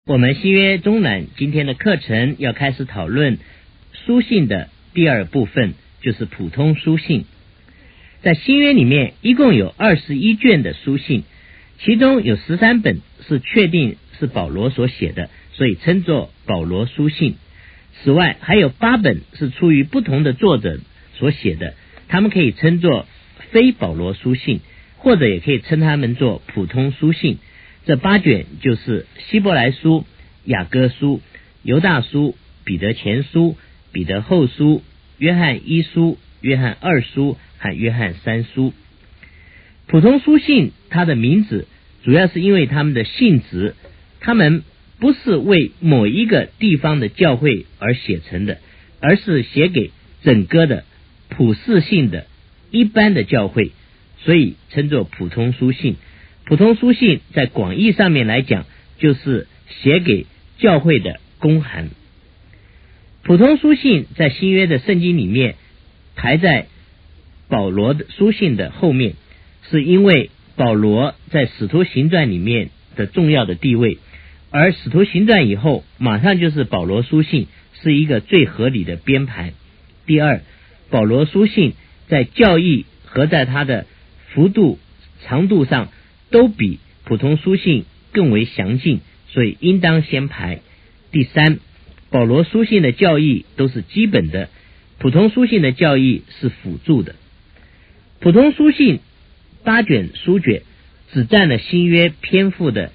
我们新约中览今天的课程要开始讨论书信的第二部分，就是普通书信。在新约里面一共有21卷的书信，其中有13本是确定是保罗所写的，所以称作保罗书信。此外还有8本是出于不同的作者所写的，他们可以称作非保罗书信，或者也可以称他们做普通书信。这8卷就是希伯来书、雅各书、犹大书、彼得前书、彼得后书、约翰一书、约翰二书和约翰三书。普通书信它的名字主要是因为他们的性质，他们不是为某一个地方的教会而写成的，而是写给整个的普世性的一般的教会，所以称作普通书信。普通书信在广义上面来讲，就是写给教会的公函。普通书信在新约的圣经里面排在保罗的书信的后面，是因为保罗在使徒行传里面的重要的地位，而使徒行传以后马上就是保罗书信，是一个最合理的编排。第二，保罗书信在教义和在它的幅度长度上都比普通书信更为详尽，所以应当先排。第三，保罗书信的教义都是基本的，普通书信的教义是辅助的。普通书信8卷书卷只占了新约篇幅的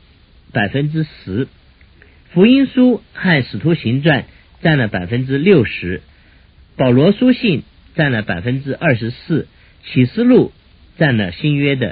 10%， 福音书和使徒行传占了 60%， 保罗书信占了 24%， 启示录占了新约的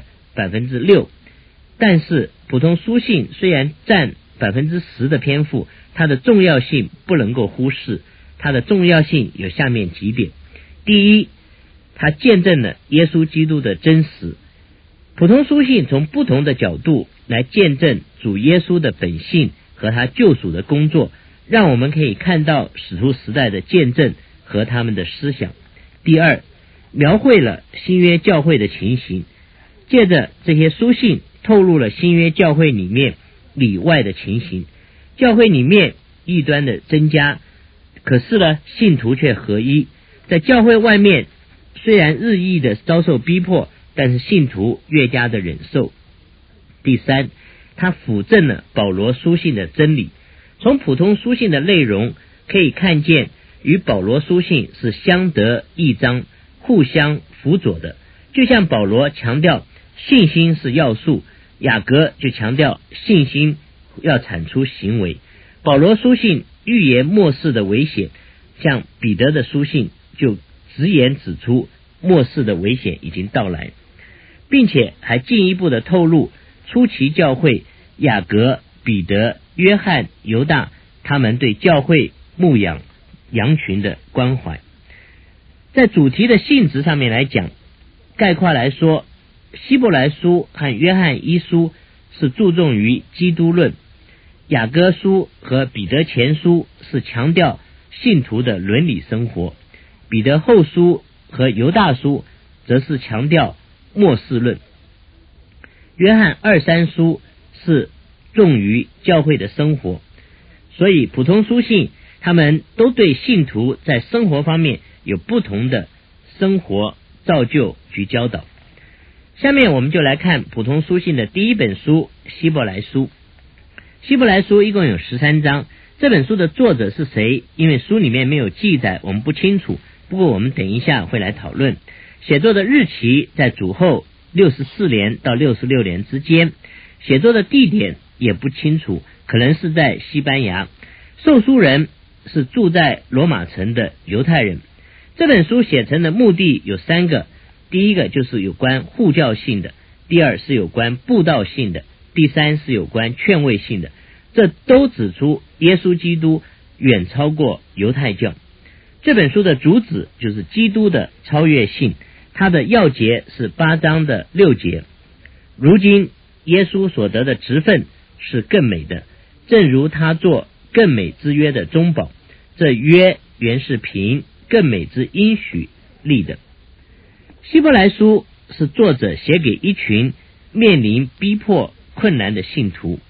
6%。但是普通书信虽然占 10% 的篇幅，它的重要性不能够忽视。它的重要性有下面几点。第一，它见证了耶稣基督的真实。普通书信从不同的角度来见证主耶稣的本性和他救赎的工作，让我们可以看到使徒时代的见证和他们的思想。第二，描绘了新约教会的情形，借着这些书信透露了新约教会里面里外的情形。教会里面异端的增加，可是呢信徒却合一。在教会外面虽然日益的遭受逼迫，但是信徒越加的忍受。第三，他辅证了保罗书信的真理。从普通书信的内容可以看见，与保罗书信是相得益彰，互相辅佐的。就像保罗强调信心是要素，雅各就强调信心要产出行为。保罗书信预言末世的危险，像彼得的书信就直言指出末世的危险已经到来，并且还进一步的透露初期教会雅各、彼得、约翰、犹大他们对教会牧养羊群的关怀。在主题的性质上面来讲，概括来说，希伯来书和约翰一书是注重于基督论，雅各书和彼得前书是强调信徒的伦理生活，彼得后书和犹大书则是强调末世论，约翰二三书是重于教会的生活。所以普通书信他们都对信徒在生活方面有不同的生活造就与教导。下面我们就来看普通书信的第一本书希伯来书。希伯来书一共有13章，这本书的作者是谁？因为书里面没有记载，我们不清楚，不过我们等一下会来讨论。写作的日期在主后64年到66年之间，写作的地点也不清楚，可能是在西班牙。受书人是住在罗马城的犹太人。这本书写成的目的有3个，第一个就是有关护教性的，第二是有关布道性的，第三是有关劝慰性的。这都指出耶稣基督远超过犹太教。这本书的主旨就是基督的超越性，它的要节是8章的6节。如今耶稣所得的职分是更美的，正如他做更美之约的中保，这约原是凭更美之应许立的。希伯来书是作者写给一群面临逼迫困难的信徒，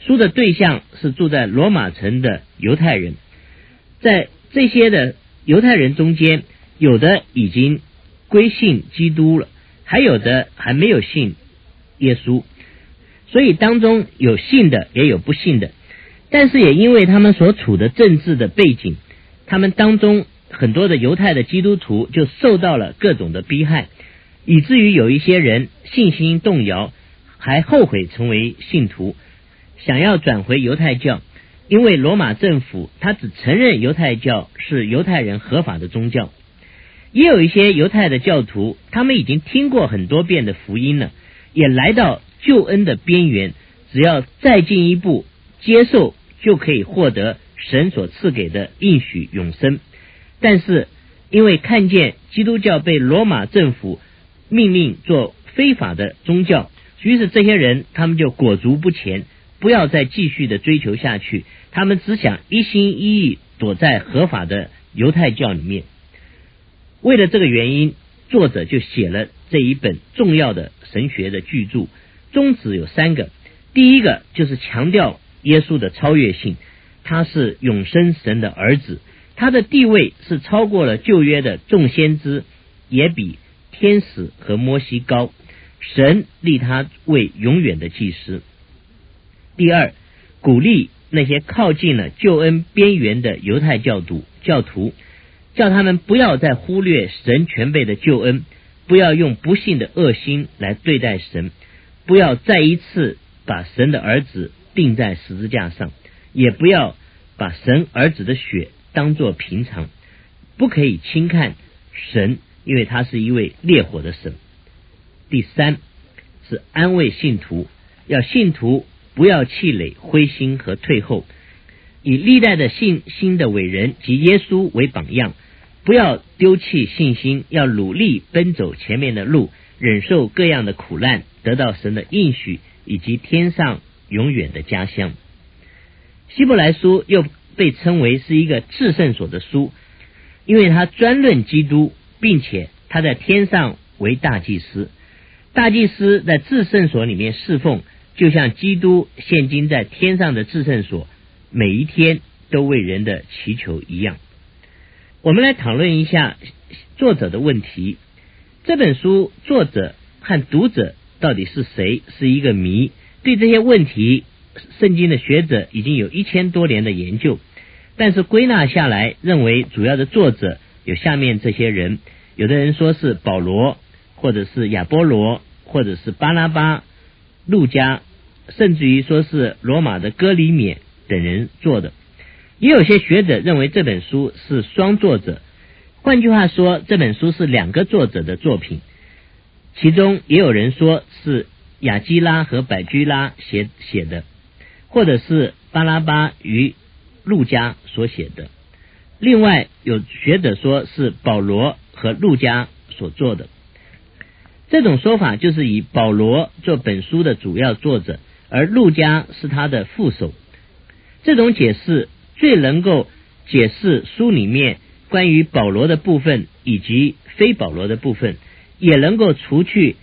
书的对象是住在罗马城的犹太人，在这些的犹太人中间，有的已经归信基督了，还有的还没有信耶稣，所以当中有信的也有不信的。但是也因为他们所处的政治的背景，他们当中很多的犹太的基督徒就受到了各种的逼害，以至于有一些人信心动摇，还后悔成为信徒，想要转回犹太教。因为罗马政府他只承认犹太教是犹太人合法的宗教。也有一些犹太的教徒，他们已经听过很多遍的福音了，也来到救恩的边缘，只要再进一步接受，就可以获得神所赐给的应许永生。但是因为看见基督教被罗马政府命令做非法的宗教，于是这些人他们就裹足不前，不要再继续的追求下去，他们只想一心一意躲在合法的犹太教里面。为了这个原因，作者就写了这一本重要的神学的巨著，宗旨有3个。第一个就是强调耶稣的超越性，他是永生神的儿子，他的地位是超过了旧约的众先知，也比天使和摩西高，神立他为永远的祭司。第二，鼓励那些靠近了救恩边缘的犹太教徒，叫他们不要再忽略神全备的救恩，不要用不信的恶心来对待神，不要再一次把神的儿子钉在十字架上，也不要把神儿子的血当作平常，不可以轻看神，因为他是一位烈火的神。第三是安慰信徒，要信徒不要气馁灰心和退后，以历代的信心的伟人及耶稣为榜样，不要丢弃信心，要努力奔走前面的路，忍受各样的苦难，得到神的应许以及天上永远的家乡。希伯来书又被称为是一个至圣所的书，因为他专论基督，并且他在天上为大祭司。大祭司在至圣所里面侍奉，就像基督现今在天上的至圣所每一天都为人的祈求一样。我们来讨论一下作者的问题。这本书作者和读者到底是谁，是一个谜。对这些问题，圣经的学者已经有1000多年的研究，但是归纳下来，认为主要的作者有下面这些人。有的人说是保罗，或者是亚波罗，或者是巴拿巴、路加，甚至于说是罗马的哥里勉等人做的。也有些学者认为这本书是双作者，换句话说，这本书是2个作者的作品。其中也有人说是雅基拉和百居拉写的，或者是巴拿巴与路加所写的。另外有学者说是保罗和路加所做的。这种说法就是以保罗做本书的主要作者，而路加是他的副手。这种解释最能够解释书里面关于保罗的部分以及非保罗的部分，也能够除去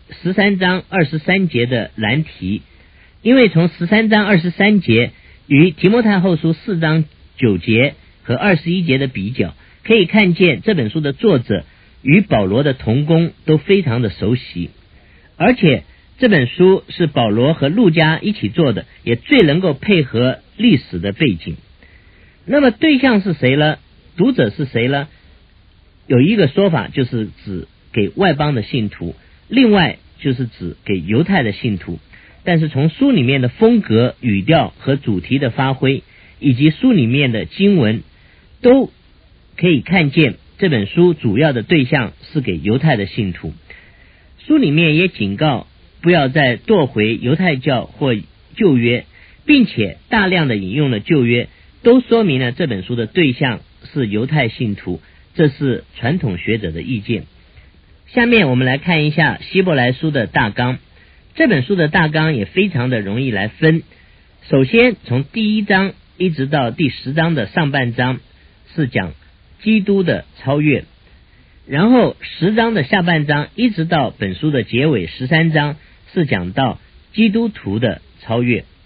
13章23节的难题，因为从13章23节与提摩太后书4章9节和21节的比较，可以看见这本书的作者与保罗的同工都非常的熟悉，而且这本书是保罗和路加一起做的，也最能够配合历史的背景。那么对象是谁呢？读者是谁呢？有一个说法就是指给外邦的信徒，另外就是指给犹太的信徒。但是从书里面的风格、语调和主题的发挥，以及书里面的经文，都可以看见这本书主要的对象是给犹太的信徒。书里面也警告不要再堕回犹太教或旧约，并且大量的引用了旧约，都说明了这本书的对象是犹太信徒，这是传统学者的意见。下面我们来看一下希伯来书的大纲。这本书的大纲也非常的容易来分。首先从第1章一直到第10章的上半章是讲基督的超越，然后10章的下半章一直到本书的结尾13章是讲到基督徒的超越。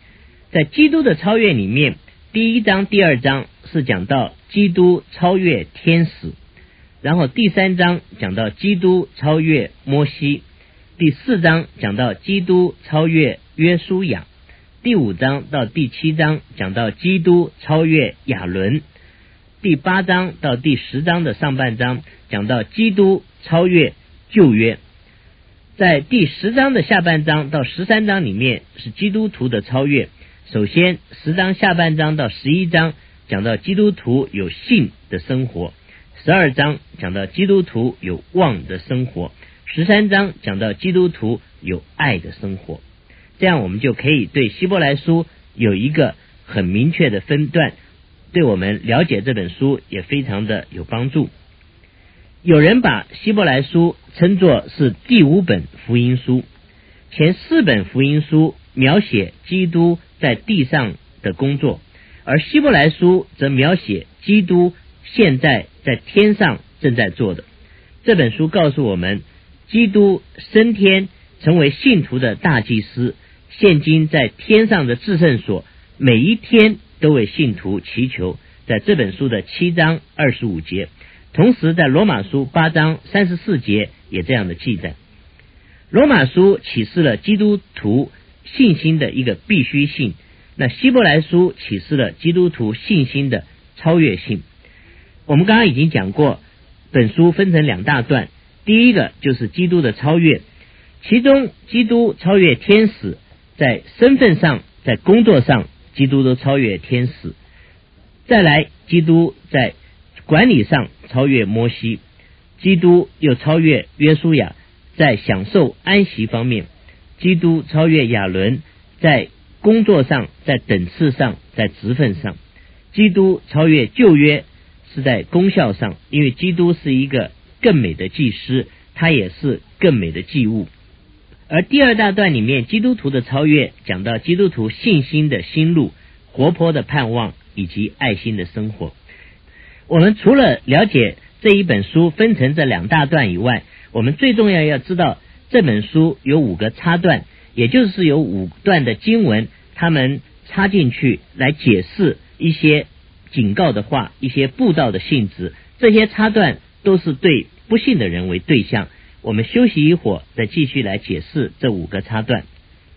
在基督的超越里面，第1章、第2章是讲到基督超越天使，然后第3章讲到基督超越摩西，第4章讲到基督超越约书亚，第5章到第7章讲到基督超越亚伦，第8章到第10章的上半章讲到基督超越旧约。在第10章的下半章到13章里面是基督徒的超越。首先10章下半章到11章讲到基督徒有信的生活，12章讲到基督徒有望的生活，13章讲到基督徒有爱的生活。这样我们就可以对希伯来书有一个很明确的分段，对我们了解这本书也非常的有帮助。有人把希伯来书称作是第5本福音书，前4本福音书描写基督在地上的工作，而希伯来书则描写基督现在在天上正在做的。这本书告诉我们，基督升天成为信徒的大祭司，现今在天上的至圣所，每一天都为信徒祈求，在这本书的7章25节。同时在罗马书8章34节也这样的记载。罗马书启示了基督徒信心的一个必须性，那希伯来书启示了基督徒信心的超越性。我们刚刚已经讲过，本书分成2大段，第一个就是基督的超越，其中基督超越天使，在身份上在工作上基督都超越天使，再来基督在管理上超越摩西，基督又超越约书亚，在享受安息方面，基督超越亚伦，在工作上在等次上在职分上，基督超越旧约是在功效上，因为基督是一个更美的祭司，他也是更美的祭物。而第2大段里面基督徒的超越讲到基督徒信心的心路，活泼的盼望以及爱心的生活。我们除了了解这一本书分成这2大段以外，我们最重要要知道这本书有5个插段，也就是有5段的经文，他们插进去来解释一些警告的话，一些布道的性质。这些插段都是对不信的人为对象。我们休息一会儿，再继续来解释这5个插段。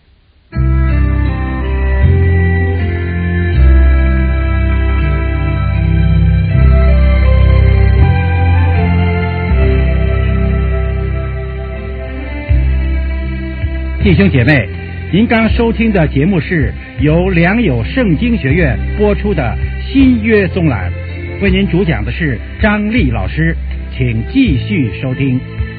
弟兄姐妹，您刚收听的节目是由良友圣经学院播出的新约综览，为您主讲的是张丽老师，请继续收听。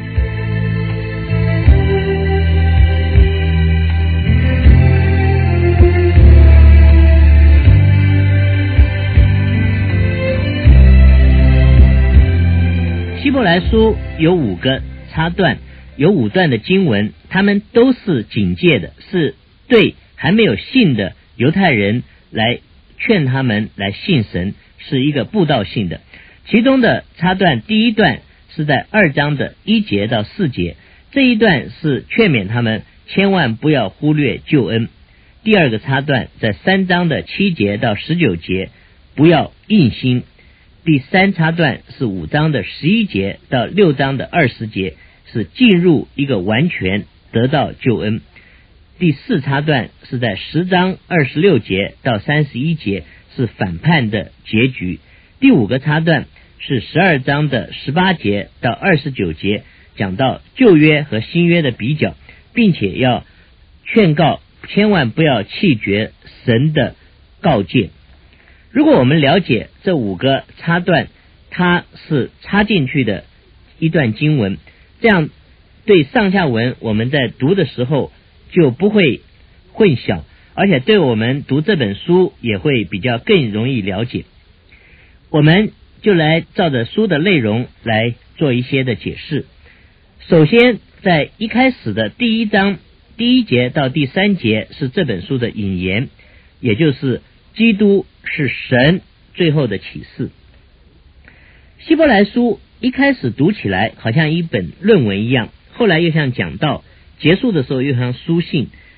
希伯来书有5个插段，有5段的经文，他们都是警戒的，是对还没有信的犹太人来劝他们来信神，是一个布道性的。其中的插段第1段是在2章的1节到4节，这一段是劝勉他们千万不要忽略救恩。第2个插段在3章的7节到19节，不要硬心。第3插段是5章的11节到6章的20节，是进入一个完全得到救恩。第4插段是在10章26节到31节，是反叛的结局。第5个插段是12章的18节到29节，讲到旧约和新约的比较，并且要劝告千万不要弃绝神的告诫。如果我们了解这5个插段，它是插进去的一段经文，这样对上下文我们在读的时候就不会混淆，而且对我们读这本书也会比较更容易了解。我们就来照着书的内容来做一些的解释。首先在一开始的第1章第1节到第3节是这本书的引言，也就是基督是神最后的启示。希伯来书一开始读起来好像一本论文一样，后来又像讲道，结束的时候又像书信。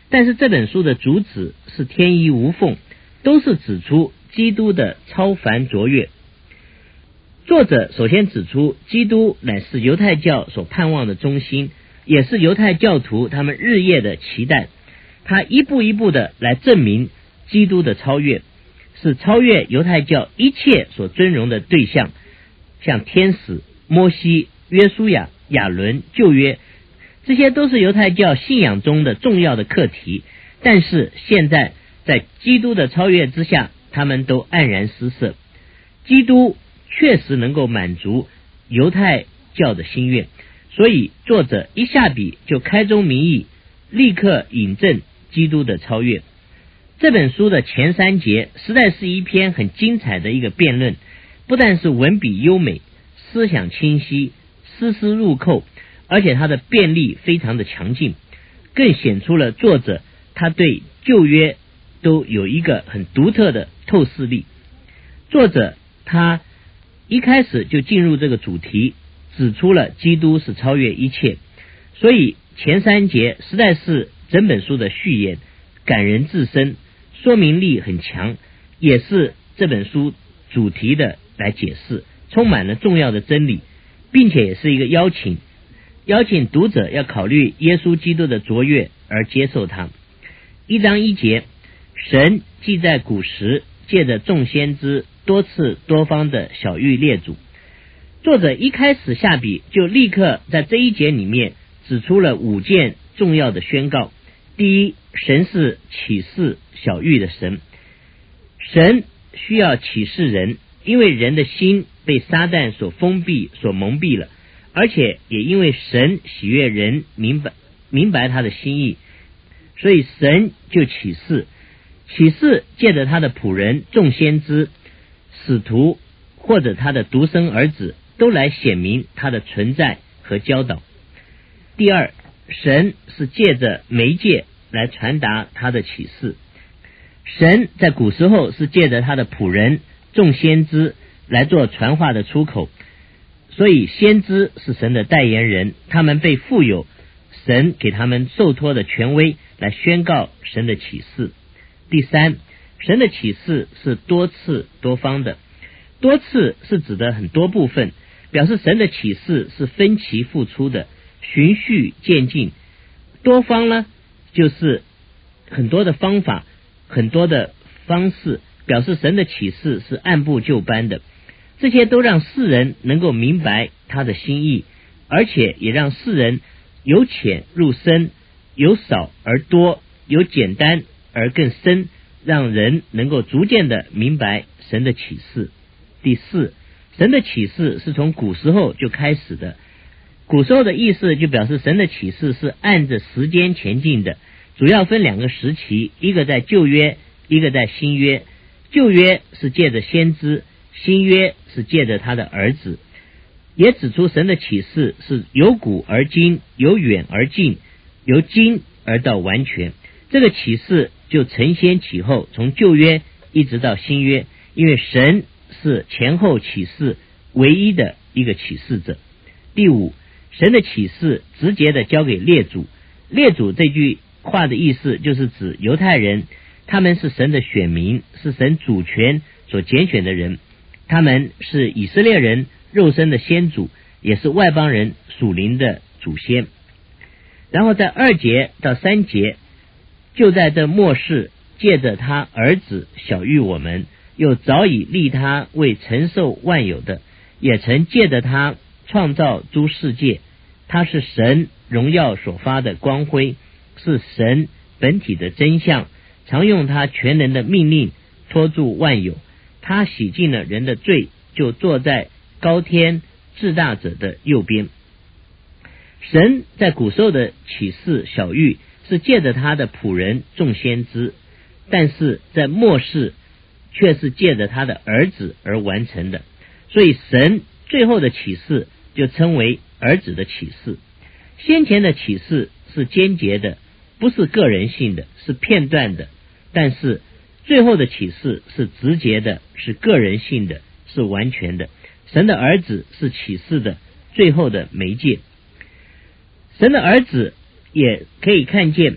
但是这本书的主旨是天衣无缝，都是指出基督的超凡卓越。作者首先指出，基督乃是犹太教所盼望的中心，也是犹太教徒他们日夜的期待。他一步一步的来证明基督的超越，是超越犹太教一切所尊荣的对象，像天使、摩西、约书亚、亚伦、旧约，这些都是犹太教信仰中的重要的课题。但是现在在基督的超越之下，他们都黯然失色。基督确实能够满足犹太教的心愿，所以作者一下笔就开宗明义，立刻引证基督的超越。这本书的前3节实在是一篇很精彩的一个辩论，不但是文笔优美，思想清晰，丝丝入扣，而且它的辩力非常的强劲，更显出了作者他对旧约都有一个很独特的透视力。作者他一开始就进入这个主题，指出了基督是超越一切，所以前3节实在是整本书的序言，感人至深，说明力很强，也是这本书主题的来解释，充满了重要的真理，并且也是一个邀请读者要考虑耶稣基督的卓越而接受他。1章1节，神既在古时借着众先知多次多方的晓谕列祖。作者一开始下笔就立刻在这一节里面指出了5件重要的宣告。第一，神是启示晓谕的神，神需要启示人，因为人的心被撒旦所封闭所蒙蔽了，而且也因为神喜悦人明白他的心意，所以神就启示借着他的仆人众先知、使徒或者他的独生儿子，都来显明他的存在和教导。第二，神是借着媒介来传达他的启示。神在古时候是借着他的仆人众先知来做传话的出口，所以先知是神的代言人，他们被赋有神给他们受托的权威来宣告神的启示。第三，神的启示是多次多方的，多次是指的很多部分，表示神的启示是分期付出的，循序渐进。多方呢，就是很多的方法，很多的方式，表示神的启示是按部就班的。这些都让世人能够明白他的心意，而且也让世人由浅入深，由少而多，由简单而更深，让人能够逐渐的明白神的启示。第四，神的启示是从古时候就开始的。古时候的意思就表示神的启示是按着时间前进的，主要分2个时期，一个在旧约，一个在新约。旧约是借着先知，新约是借着他的儿子，也指出神的启示是由古而今，由远而近，由今而到完全。这个启示就承先启后，从旧约一直到新约，因为神是前后启示唯一的一个启示者。第五，神的启示直接的交给列祖。列祖这句话的意思就是指犹太人，他们是神的选民，是神主权所拣选的人，他们是以色列人肉身的先祖，也是外邦人属灵的祖先。然后在2节到3节，就在这末世借着他儿子晓谕我们，又早已立他为承受万有的，也曾借着他创造诸世界。他是神荣耀所发的光辉，是神本体的真相，常用他全能的命令托住万有。他洗净了人的罪，就坐在高天至大者的右边。神在古时候的启示晓谕是借着他的仆人众先知，但是在末世却是借着他的儿子而完成的，所以神最后的启示就称为儿子的启示。先前的启示是间接的，不是个人性的，是片段的，但是最后的启示是直接的，是个人性的，是完全的。神的儿子是启示的最后的媒介。神的儿子也可以看见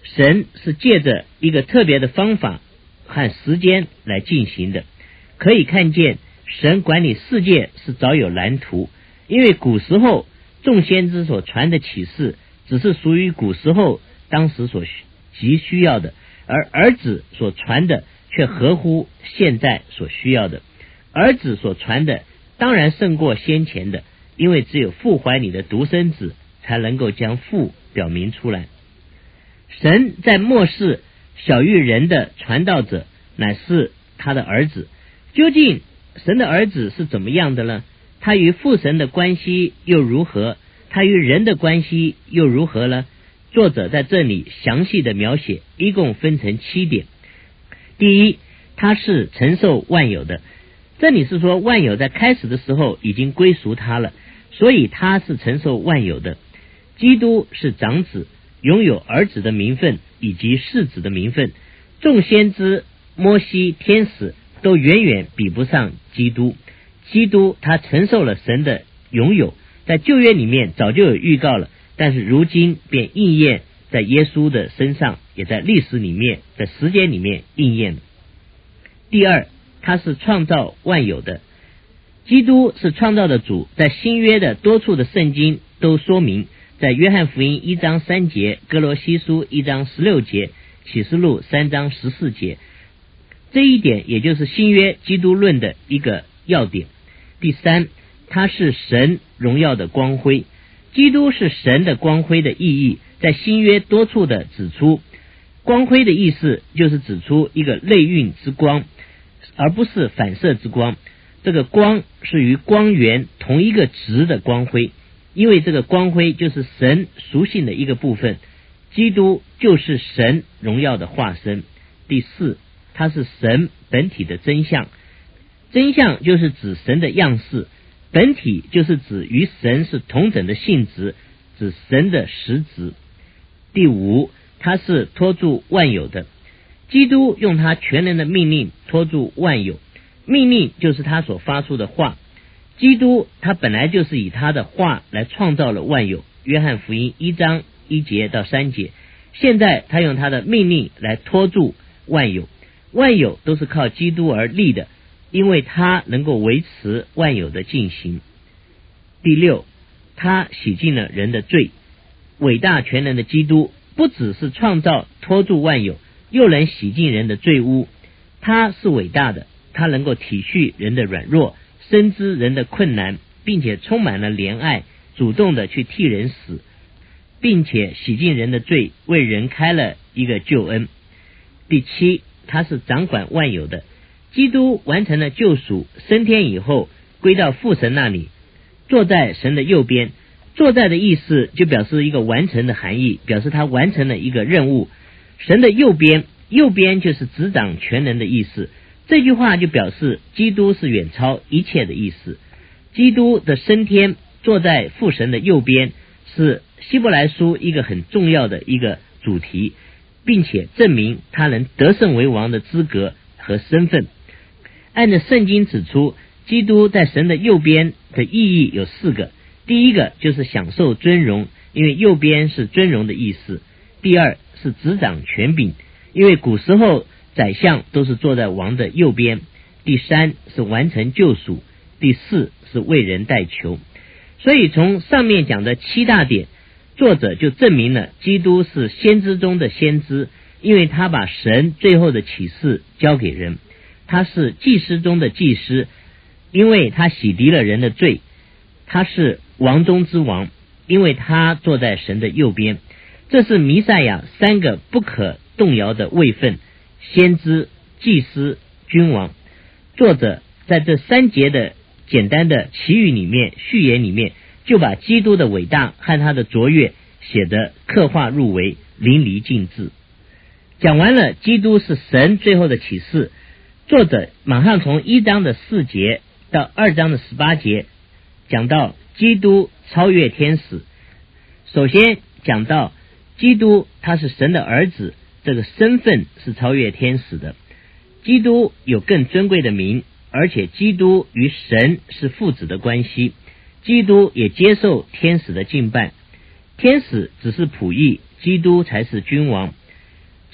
神是借着一个特别的方法和时间来进行的。可以看见神管理世界是早有蓝图，因为古时候众先知所传的启示只是属于古时候当时所急需要的，而儿子所传的却合乎现在所需要的。儿子所传的当然胜过先前的，因为只有父怀里的独生子才能够将父表明出来。神在末世小于人的传道者乃是他的儿子。究竟神的儿子是怎么样的呢？他与父神的关系又如何？他与人的关系又如何呢？作者在这里详细的描写，一共分成7点。第一，他是承受万有的。这里是说万有在开始的时候已经归属他了，所以他是承受万有的。基督是长子，拥有儿子的名分以及世子的名分。众先知、摩西、天使都远远比不上基督。基督他承受了神的拥有，在旧约里面早就有预告了，但是如今便应验在耶稣的身上，也在历史里面，在时间里面应验了。第二，他是创造万有的。基督是创造的主，在新约的多处的圣经都说明，在约翰福音1章3节、哥罗西书1章16节、启示录3章14节，这一点也就是新约基督论的一个要点。第三，他是神荣耀的光辉。基督是神的光辉的意义，在新约多处的指出，光辉的意思就是指出一个内蕴之光，而不是反射之光。这个光是与光源同一个值的光辉，因为这个光辉就是神属性的一个部分。基督就是神荣耀的化身。第四，他是神本体的真相。真相就是指神的样式，本体就是指与神是同等的性质，指神的实质。第五，他是托住万有的。基督用他全能的命令托住万有，命令就是他所发出的话。基督他本来就是以他的话来创造了万有，约翰福音1章1节到3节。现在他用他的命令来托住万有，万有都是靠基督而立的，因为他能够维持万有的进行。第六，他洗净了人的罪。伟大全能的基督不只是创造托住万有，又能洗净人的罪污。他是伟大的，他能够体恤人的软弱，深知人的困难，并且充满了怜爱，主动的去替人死，并且洗净人的罪，为人开了一个救恩。第七，他是掌管万有的。基督完成了救赎，升天以后归到父神那里，坐在神的右边。坐在的意思就表示一个完成的含义，表示他完成了一个任务。神的右边，右边就是执掌全能的意思。这句话就表示基督是远超一切的意思。基督的升天，坐在父神的右边，是希伯来书一个很重要的一个主题，并且证明他能得胜为王的资格和身份。按照圣经指出，基督在神的右边的意义有4个。第一个就是享受尊荣，因为右边是尊荣的意思。第二是执掌权柄，因为古时候宰相都是坐在王的右边。第三是完成救赎。第四是为人代求。所以从上面讲的7大点，作者就证明了基督是先知中的先知，因为他把神最后的启示交给人。他是祭司中的祭司，因为他洗涤了人的罪。他是王中之王，因为他坐在神的右边。这是弥赛亚3个不可动摇的位分：先知、祭司、君王。作者在这3节的简单的祈语里面，序言里面，就把基督的伟大和他的卓越写得刻画入微，淋漓尽致。讲完了基督是神最后的启示，作者马上从1章的4节到2章的18节讲到基督超越天使。首先讲到基督他是神的儿子，这个身份是超越天使的。基督有更尊贵的名，而且基督与神是父子的关系。基督也接受天使的敬拜，天使只是仆役，基督才是君王。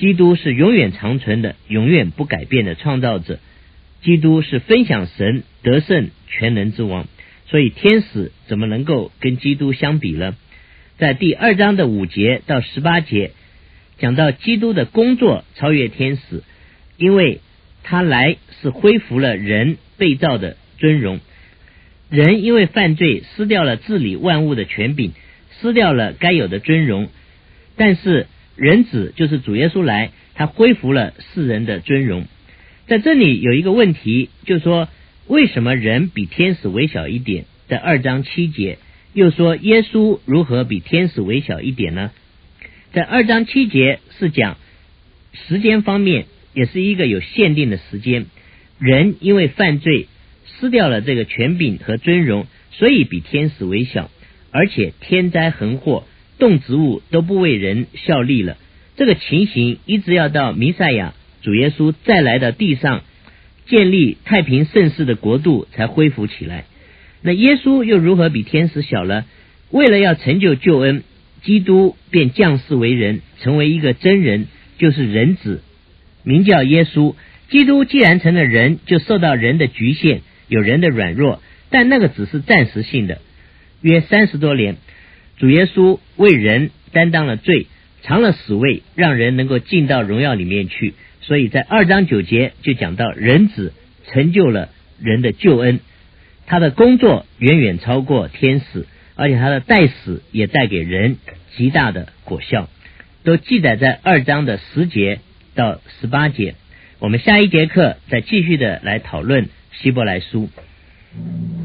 基督是永远长存的，永远不改变的创造者。基督是分享神得胜全能之王，所以天使怎么能够跟基督相比呢？在第2章的5节到18节讲到基督的工作超越天使，因为他来是恢复了人被造的尊荣。人因为犯罪失掉了治理万物的权柄，失掉了该有的尊荣，但是人子就是主耶稣来，他恢复了世人的尊荣。在这里有一个问题，就是说为什么人比天使微小一点？在2章7节又说耶稣如何比天使微小一点呢？在2章7节是讲时间方面，也是一个有限定的时间。人因为犯罪失掉了这个权柄和尊荣，所以比天使微小，而且天灾横祸，动植物都不为人效力了。这个情形一直要到弥赛亚主耶稣再来到地上建立太平盛世的国度才恢复起来。那耶稣又如何比天使小呢？为了要成就救恩，基督便降世为人，成为一个真人，就是人子，名叫耶稣。基督既然成了人，就受到人的局限，有人的软弱，但那个只是暂时性的。约30多年，主耶稣为人担当了罪，尝了死味，让人能够进到荣耀里面去。所以在2章9节就讲到人子成就了人的救恩，他的工作远远超过天使，而且他的代死也带给人极大的果效，都记载在2章的10节到18节。我们下一节课再继续的来讨论希伯来书。